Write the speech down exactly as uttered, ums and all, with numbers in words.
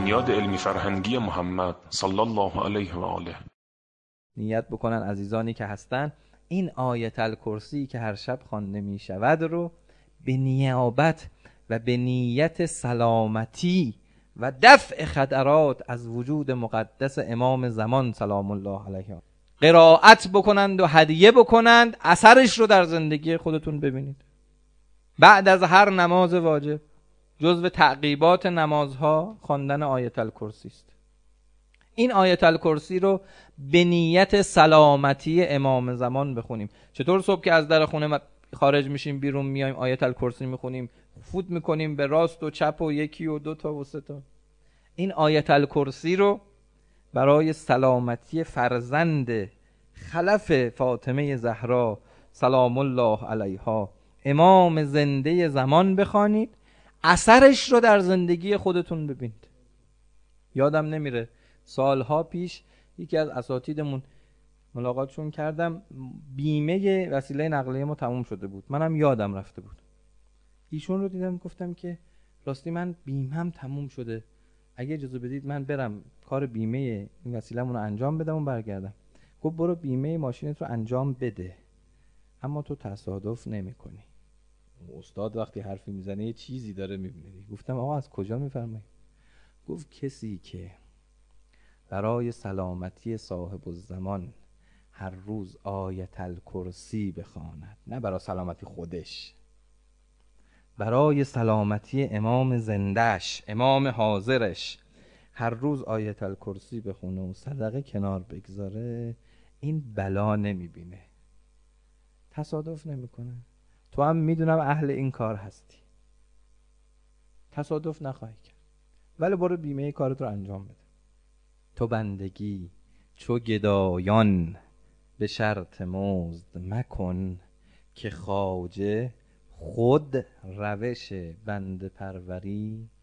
بنیاد علمی فرهنگی محمد صلی الله علیه و آله. نیت بکنن عزیزانی که هستن این آیت الکرسی که هر شب خوانده می شود رو به نیابت و به نیت سلامتی و دفع خطرات از وجود مقدس امام زمان سلام الله علیه قرائت بکنند و هدیه بکنند، اثرش رو در زندگی خودتون ببینید. بعد از هر نماز واجب جزو تعقیبات نمازها خواندن آیت الکرسی است. این آیت الکرسی رو به نیت سلامتی امام زمان بخونیم. چطور صبح که از در خونه خارج میشیم بیرون میایم آیت الکرسی میخونیم، فوت میکنیم به راست و چپ و یکی و دو تا و سه تا. این آیت الکرسی رو برای سلامتی فرزند خلف فاطمه زهرا سلام الله علیها امام زنده زمان بخوانید، اثرش رو در زندگی خودتون ببینید. یادم نمیره سالها پیش یکی از اساتیدمون ملاقاتشون کردم، بیمه وسیله نقلیه ما تموم شده بود، منم یادم رفته بود. ایشون رو دیدم گفتم که راستی من بیمهم تموم شده، اگه اجازه بدید من برم کار بیمه این وسیله‌مون رو انجام بدم و برگردم. گفت برو بیمه ماشینت رو انجام بده، اما تو تصادف نمی‌کنی. استاد وقتی حرفی میزنه یه چیزی داره میبینی. گفتم آقا از کجا میفرمایی؟ گفت کسی که برای سلامتی صاحب الزمان هر روز آیت الکرسی بخواند، نه برای سلامتی خودش، برای سلامتی امام زندهش، امام حاضرش، هر روز آیت الکرسی بخونه و صدقه کنار بگذاره، این بلا نمیبینه، تصادف نمیکنه. تو هم میدونم اهل این کار هستی، تصادف نخواهی کرد، ولی برو بیمه کارت رو انجام بده. تو بندگی چو گدایان به شرط مزد مکن، که خواجه خود روش بنده پروری